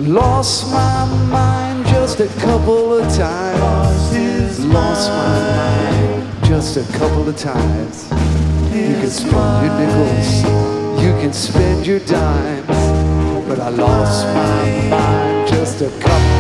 Lost my mind just a couple of times. Lost my mind just a couple of times. You can spend your nickels, you can spend your dimes, but I lost my mind just a couple